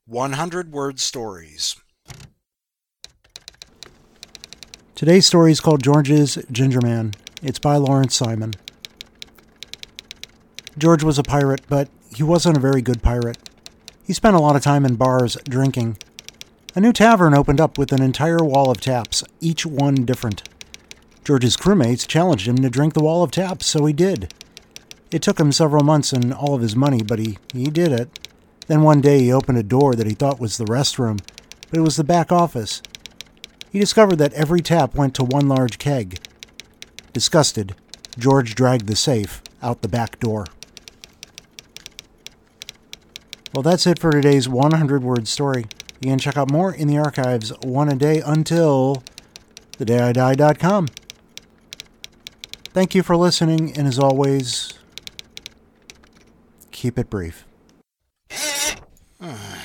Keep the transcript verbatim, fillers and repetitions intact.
one hundred word stories. Today's story is called George's Ginger Man. It's by Lawrence Simon. George was a pirate, but he wasn't a very good pirate. He spent a lot of time in bars drinking. A new tavern opened up with an entire wall of taps, each one different. George's crewmates challenged him to drink the wall of taps, so he did. It took him several months and all of his money, but he, he did it. Then one day he opened a door that he thought was the restroom, but it was the back office. He discovered that every tap went to one large keg. Disgusted, George dragged the safe out the back door. Well, that's it for today's one hundred word story. You can check out more in the archives, one a day until the day I die dot com. Thank you for listening, and as always, keep it brief.